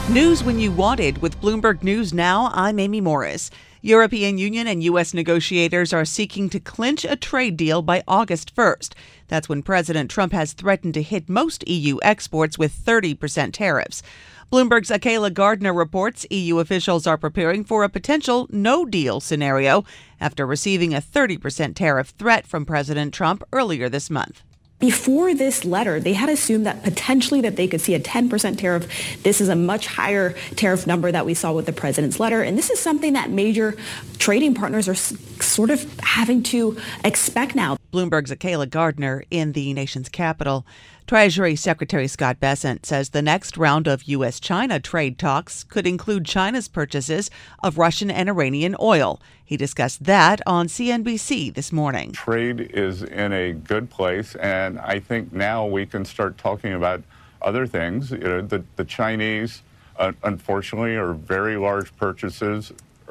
News when you want it with Bloomberg News Now. I'm Amy Morris. European Union and U.S. negotiators are seeking to clinch a trade deal by August 1st. That's when President Trump has threatened to hit most EU exports with 30% tariffs. Bloomberg's Akela Gardner reports EU officials are preparing for a potential no-deal scenario after receiving a 30% tariff threat from President Trump earlier this month. Before this letter, they had assumed that potentially that they could see a 10% tariff. This is a much higher tariff number that we saw with the president's letter. And this is something that major trading partners are sort of having to expect now. Bloomberg's Akela Gardner in the nation's capital. Treasury Secretary Scott Bessent says the next round of U.S.-China trade talks could include China's purchases of Russian and Iranian oil. He discussed that on CNBC this morning. Trade is in a good place, and I think now we can start talking about other things. The Chinese, unfortunately, are very large purchasers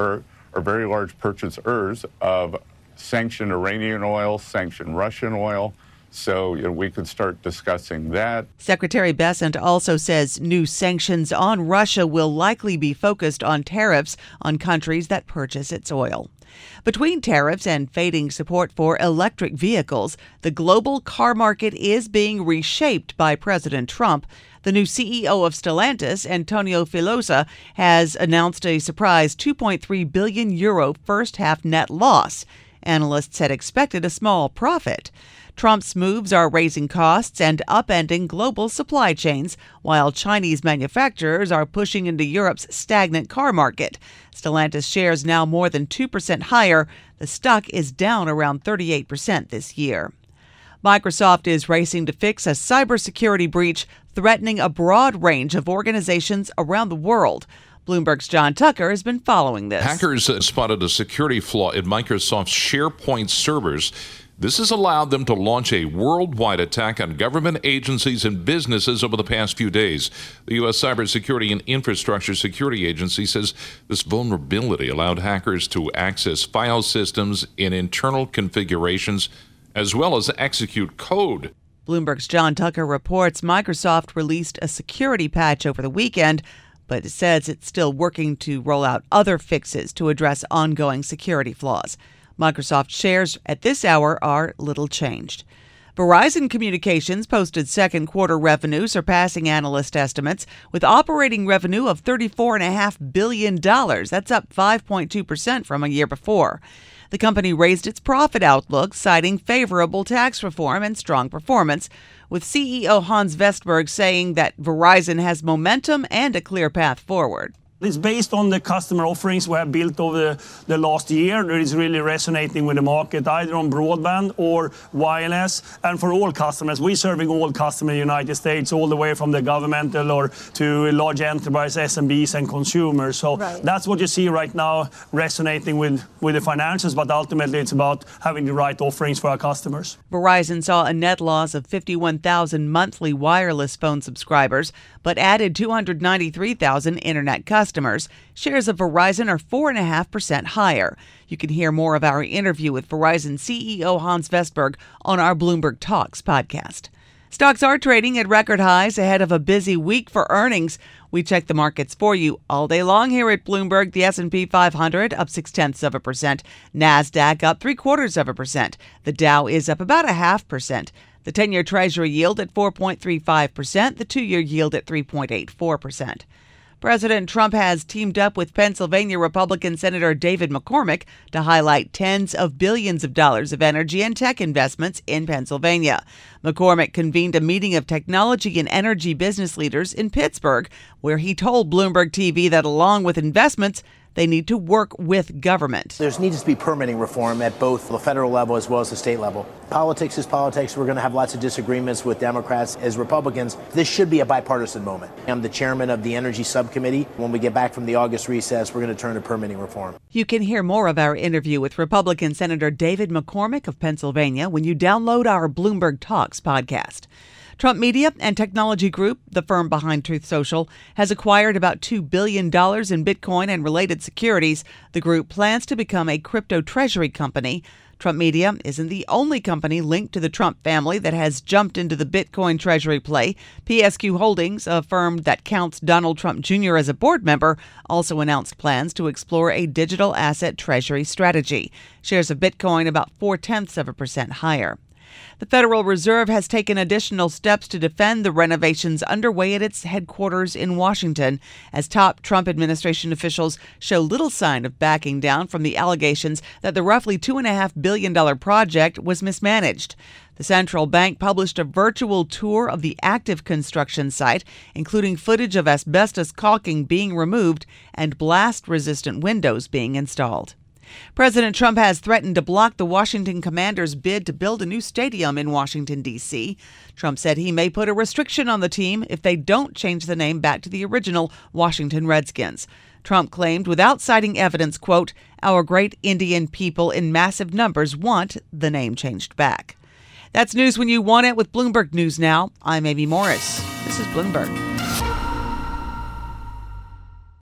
of sanctioned Iranian oil, sanctioned Russian oil. So we could start discussing that. Secretary Bessent also says new sanctions on Russia will likely be focused on tariffs on countries that purchase its oil. Between tariffs and fading support for electric vehicles, the global car market is being reshaped by President Trump. The new CEO of Stellantis, Antonio Filosa, has announced a surprise €2.3 billion first-half net loss. Analysts had expected a small profit. Trump's moves are raising costs and upending global supply chains, while Chinese manufacturers are pushing into Europe's stagnant car market. Stellantis shares now more than 2% higher. The stock is down around 38% this year. Microsoft is racing to fix a cybersecurity breach threatening a broad range of organizations around the world. Bloomberg's John Tucker has been following this. Hackers spotted a security flaw in Microsoft's SharePoint servers. This has allowed them to launch a worldwide attack on government agencies and businesses over the past few days. The U.S. Cybersecurity and Infrastructure Security Agency says this vulnerability allowed hackers to access file systems in internal configurations as well as execute code. Bloomberg's John Tucker reports Microsoft released a security patch over the weekend, but it says it's still working to roll out other fixes to address ongoing security flaws. Microsoft shares at this hour are little changed. Verizon Communications posted second quarter revenue surpassing analyst estimates with operating revenue of $34.5 billion. That's up 5.2% from a year before. The company raised its profit outlook, citing favorable tax reform and strong performance, with CEO Hans Vestberg saying that Verizon has momentum and a clear path forward. It's based on the customer offerings we have built over the last year that is really resonating with the market, either on broadband or wireless. And for all customers, we're serving all customers in the United States, all the way from the governmental or to large enterprise, SMBs and consumers. So That's what you see right now resonating with the financials, but ultimately it's about having the right offerings for our customers. Verizon saw a net loss of 51,000 monthly wireless phone subscribers, but added 293,000 internet customers. Shares of Verizon are 4.5% higher. You can hear more of our interview with Verizon CEO Hans Vestberg on our Bloomberg Talks podcast. Stocks are trading at record highs ahead of a busy week for earnings. We check the markets for you all day long here at Bloomberg. The S&P 500 up 0.6%. NASDAQ up 0.75%. The Dow is up about 0.5%. The 10-year Treasury yield at 4.35%. The 2-year yield at 3.84%. President Trump has teamed up with Pennsylvania Republican Senator David McCormick to highlight tens of billions of dollars of energy and tech investments in Pennsylvania. McCormick convened a meeting of technology and energy business leaders in Pittsburgh, where he told Bloomberg TV that along with investments, they need to work with government. There needs to be permitting reform at both the federal level as well as the state level. Politics is politics. We're going to have lots of disagreements with Democrats as Republicans. This should be a bipartisan moment. I'm the chairman of the Energy Subcommittee. When we get back from the August recess, we're going to turn to permitting reform. You can hear more of our interview with Republican Senator David McCormick of Pennsylvania when you download our Bloomberg Talks podcast. Trump Media and Technology Group, the firm behind Truth Social, has acquired about $2 billion in Bitcoin and related securities. The group plans to become a crypto treasury company. Trump Media isn't the only company linked to the Trump family that has jumped into the Bitcoin treasury play. PSQ Holdings, a firm that counts Donald Trump Jr. as a board member, also announced plans to explore a digital asset treasury strategy. Shares of Bitcoin about 0.4% higher. The Federal Reserve has taken additional steps to defend the renovations underway at its headquarters in Washington, as top Trump administration officials show little sign of backing down from the allegations that the roughly $2.5 billion project was mismanaged. The central bank published a virtual tour of the active construction site, including footage of asbestos caulking being removed and blast-resistant windows being installed. President Trump has threatened to block the Washington Commanders' bid to build a new stadium in Washington, D.C. Trump said he may put a restriction on the team if they don't change the name back to the original Washington Redskins. Trump claimed, without citing evidence, quote, "Our great Indian people in massive numbers want the name changed back." That's news when you want it with Bloomberg News Now. I'm Amy Morris. This is Bloomberg.